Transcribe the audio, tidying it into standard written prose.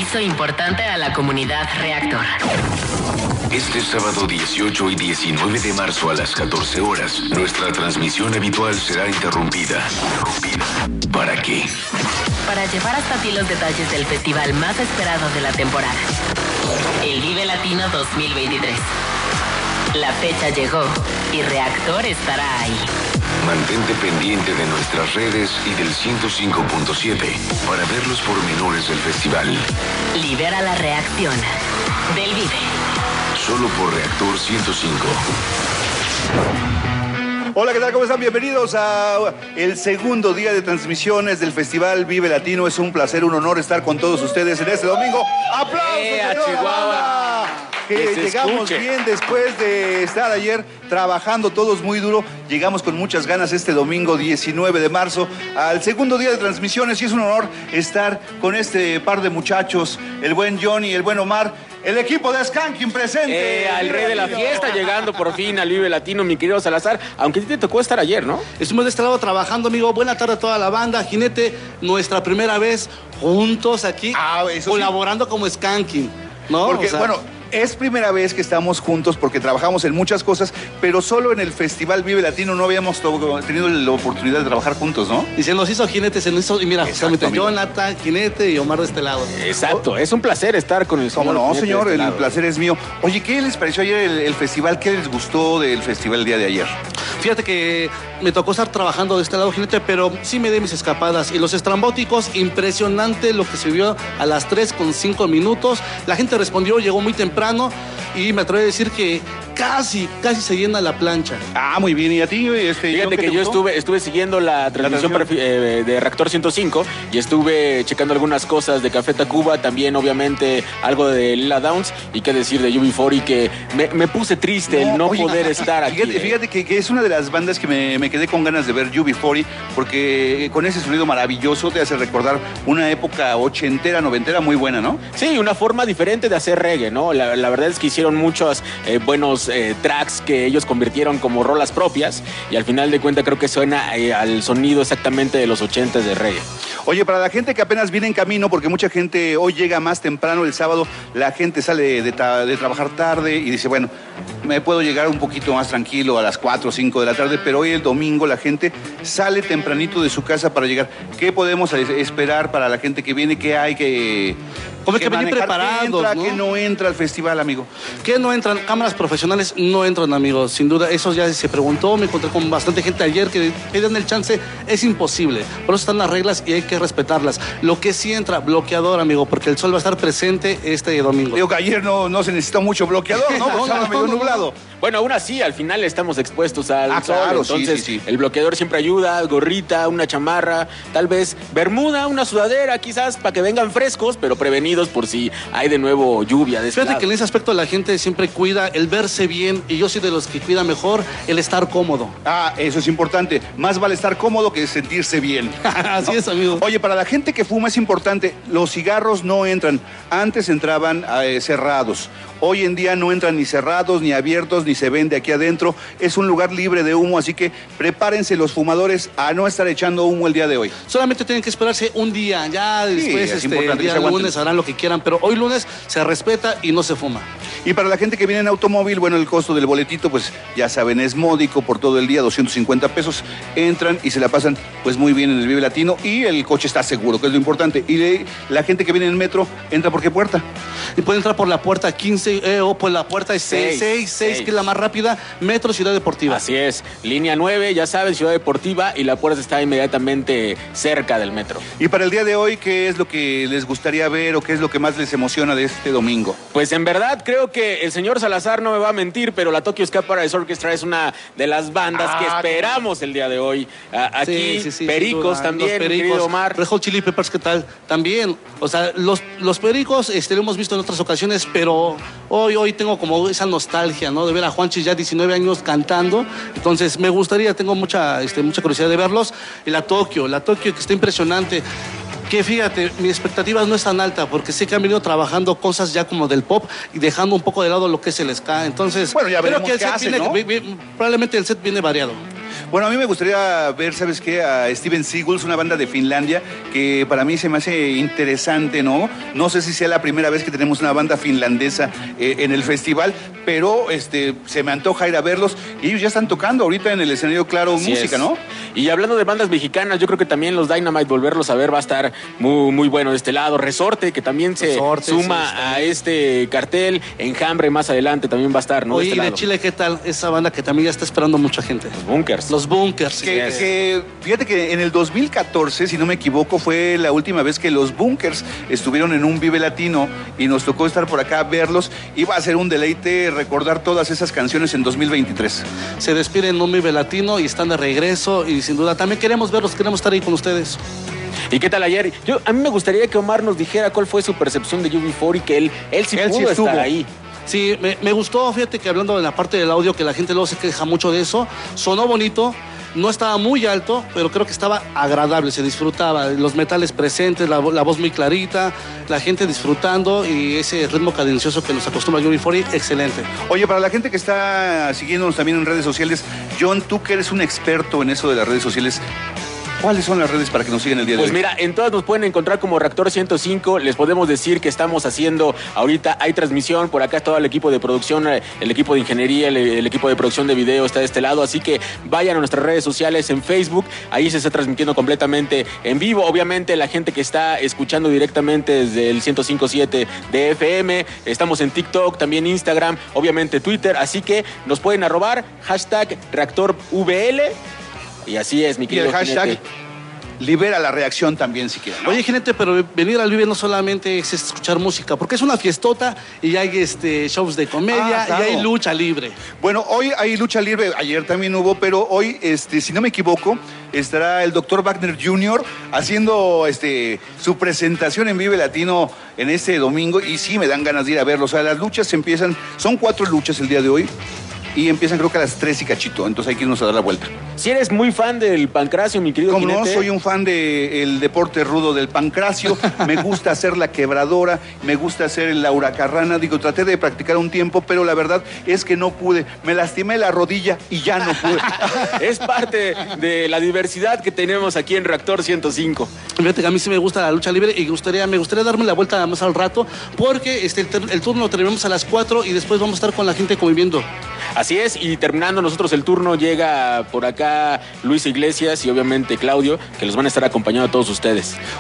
Aviso importante a la comunidad Reactor. Este sábado 18 y 19 de marzo a las 14 horas, nuestra transmisión habitual será interrumpida. ¿Para qué? Para llevar hasta ti los detalles del festival más esperado de la temporada. El Vive Latino 2023. La fecha llegó y Reactor estará ahí. Mantente pendiente de nuestras redes y del 105.7 para ver los pormenores del festival. Libera la reacción del Vive. Solo por Reactor 105. Hola, ¿qué tal? ¿Cómo están? Bienvenidos a el segundo día de transmisiones del Festival Vive Latino. Es un placer, un honor estar con todos ustedes en este domingo. ¡Aplausos, a Chihuahua! Que llegamos bien después de estar ayer trabajando todos muy duro. Llegamos con muchas ganas este domingo 19 de marzo al segundo día de transmisiones y es un honor estar con este par de muchachos, el buen Johnny y el buen Omar. El equipo de Skanking presente. Al rey de la fiesta, llegando por fin al Vive Latino, mi querido Salazar. Aunque a ti te tocó estar ayer, ¿no? Estuvimos de este lado trabajando, amigo. Buena tarde a toda la banda. Jinete, nuestra primera vez juntos aquí, colaborando como Skanking, ¿no? Porque, bueno, es primera vez que estamos juntos porque trabajamos en muchas cosas, pero solo en el Festival Vive Latino no habíamos tenido la oportunidad de trabajar juntos, ¿no? Y se nos hizo Jinete, se nos hizo, y mira, Jonathan, Jinete y Omar de este lado. Exacto, es un placer estar con el señor. ¿Cómo no, Jinete señor? de este El lado. placer es mío. Oye, ¿qué les pareció ayer el festival? ¿Qué les gustó del festival el día de ayer? Fíjate que me tocó estar trabajando de este lado, Jinete, pero sí me di mis escapadas. Y los estrambóticos, impresionante lo que se vio a las 3:05. La gente respondió, llegó muy temprano y me atrevo a decir que casi se llena la plancha. Ah, muy bien. ¿Y a ti? Fíjate que yo estuve siguiendo la transmisión de Reactor 105 y estuve checando algunas cosas de Café Tacuba, también obviamente algo de Lila Downs y qué decir de UB40, que me puse triste el no poder estar aquí. Fíjate que es una de las bandas que me quedé con ganas de ver, UB40, porque con ese sonido maravilloso te hace recordar una época ochentera, noventera muy buena, ¿no? Sí, una forma diferente de hacer reggae, ¿no? La verdad es que hicieron muchos buenos tracks que ellos convirtieron como rolas propias y al final de cuentas creo que suena al sonido exactamente de los 80s de reggae. Oye, para la gente que apenas viene en camino, porque mucha gente hoy llega más temprano el sábado, la gente sale de trabajar tarde y dice, bueno, me puedo llegar un poquito más tranquilo a las 4 o 5 de la tarde, pero hoy el domingo la gente sale tempranito de su casa para llegar. ¿Qué podemos esperar para la gente que viene? ¿Qué hay que venir preparados, ¿Qué entra, ¿no? qué no entra al festival, amigo? ¿Qué no entran? Cámaras profesionales no entran, amigos. Sin duda, eso ya se preguntó. Me encontré con bastante gente ayer que pedían el chance. Es imposible. Por eso están las reglas y hay que respetarlas. Lo que sí entra, bloqueador, amigo, porque el sol va a estar presente este domingo. Digo que ayer no se necesitó mucho bloqueador, ¿no? Porque estaba medio nublado. Bueno, aún así, al final estamos expuestos al sol, claro, entonces sí. el bloqueador siempre ayuda, gorrita, una chamarra, tal vez bermuda, una sudadera, quizás para que vengan frescos, pero prevenidos por si hay de nuevo lluvia. Fíjate que en ese aspecto la gente siempre cuida el verse bien y yo soy de los que cuida mejor el estar cómodo. Ah, eso es importante. Más vale estar cómodo que sentirse bien. Así es, amigo. Oye, para la gente que fuma es importante, los cigarros no entran. Antes entraban cerrados. Hoy en día no entran ni cerrados, ni abiertos, ni se vende aquí adentro. Es un lugar libre de humo, así que prepárense los fumadores a no estar echando humo el día de hoy. Solamente tienen que esperarse un día, ya después es importante el que día se aguanten. lunes harán lo que quieran, pero hoy lunes se respeta y no se fuma. Y para la gente que viene en automóvil, bueno, el costo del boletito, pues ya saben, es módico por todo el día, 250 pesos. Entran y se la pasan pues muy bien en el Vive Latino y el coche está seguro, que es lo importante. Y la gente que viene en metro, ¿entra por qué puerta? Y puede entrar por la puerta 15 o por la puerta 6, que es la más rápida, Metro Ciudad Deportiva. Así es, línea 9, ya saben, Ciudad Deportiva, y la puerta está inmediatamente cerca del metro. Y para el día de hoy, ¿qué es lo que les gustaría ver o qué es lo que más les emociona de este domingo? Pues en verdad creo que el señor Salazar no me va a mentir, pero la Tokyo Ska Paradise Orchestra es una de las bandas que esperamos el día de hoy. Aquí, sí, Pericos también, los mi querido Omar. Red Hot Chili Peppers, ¿qué tal? También, o sea, los Pericos lo hemos visto en otras ocasiones, pero hoy tengo como esa nostalgia, ¿no? De ver a Juanchi ya 19 años cantando. Entonces me gustaría, tengo mucha curiosidad de verlos. Y la Tokyo que está impresionante. Que fíjate, mi expectativa no es tan alta porque sé que han venido trabajando cosas ya como del pop y dejando un poco de lado lo que es el ska. Entonces, bueno, ya veremos creo que el qué set hacen, ¿no? probablemente el set viene variado. Bueno, a mí me gustaría ver, ¿sabes qué? A Steven Seagulls, una banda de Finlandia, que para mí se me hace interesante, ¿no? No sé si sea la primera vez que tenemos una banda finlandesa en el festival, pero se me antoja ir a verlos. Y ellos ya están tocando ahorita en el escenario Claro Música, ¿no? Y hablando de bandas mexicanas, yo creo que también los Dynamite, volverlos a ver va a estar muy, muy bueno de este lado. Resorte, que también se suma a este cartel. Enjambre más adelante también va a estar, ¿no? Oye, de Chile, ¿qué tal? Esa banda que también ya está esperando mucha gente. Los Bunkers. Que fíjate que en el 2014, si no me equivoco, fue la última vez que los Bunkers estuvieron en un Vive Latino y nos tocó estar por acá a verlos. Iba a ser un deleite recordar todas esas canciones en 2023. Se despiden en un Vive Latino y están de regreso y sin duda también queremos verlos, queremos estar ahí con ustedes. ¿Y qué tal ayer? A mí me gustaría que Omar nos dijera cuál fue su percepción de UB40 y que él sí pudo estar ahí. Sí, me gustó, fíjate que hablando de la parte del audio, que la gente luego se queja mucho de eso, sonó bonito, no estaba muy alto, pero creo que estaba agradable, se disfrutaba, los metales presentes, la voz muy clarita, la gente disfrutando y ese ritmo cadencioso que nos acostumbra UB40, excelente. Oye, para la gente que está siguiéndonos también en redes sociales, John, tú que eres un experto en eso de las redes sociales, ¿cuáles son las redes para que nos sigan el día de hoy? Pues mira, en todas nos pueden encontrar como Reactor 105. Les podemos decir que estamos haciendo ahorita, hay transmisión, por acá está todo el equipo de producción, el equipo de ingeniería, el equipo de producción de video está de este lado, así que vayan a nuestras redes sociales en Facebook, ahí se está transmitiendo completamente en vivo. Obviamente la gente que está escuchando directamente desde el 105.7 de FM, estamos en TikTok, también Instagram, obviamente Twitter, así que nos pueden arrobar, #ReactorVL. Y así es, mi querido. Y el hashtag Jinete. Libera la reacción también, si quieren, ¿no? Oye, Jinete, pero venir al Vive no solamente es escuchar música, porque es una fiestota y hay shows de comedia claro. y hay lucha libre. Bueno, hoy hay lucha libre, ayer también hubo, pero hoy, si no me equivoco, estará el Dr. Wagner Jr. haciendo su presentación en Vive Latino en este domingo y sí me dan ganas de ir a verlo. O sea, las luchas empiezan, son 4 luchas el día de hoy. Y empiezan creo que a las 3 y cachito, entonces hay que irnos a dar la vuelta. Si eres muy fan del pancracio, mi querido Como Jinete. no, soy un fan del deporte rudo del pancracio, me gusta hacer la quebradora, me gusta hacer el Laura Carrana, traté de practicar un tiempo, pero la verdad es que no pude, me lastimé la rodilla y ya no pude. Es parte de la diversidad que tenemos aquí en Reactor 105. Fíjate que a mí sí me gusta la lucha libre y me gustaría darme la vuelta más al rato, porque el turno lo terminamos a las 4 y después vamos a estar con la gente conviviendo. Así es, y terminando nosotros el turno, llega por acá Luis Iglesias y obviamente Claudio, que los van a estar acompañando a todos ustedes.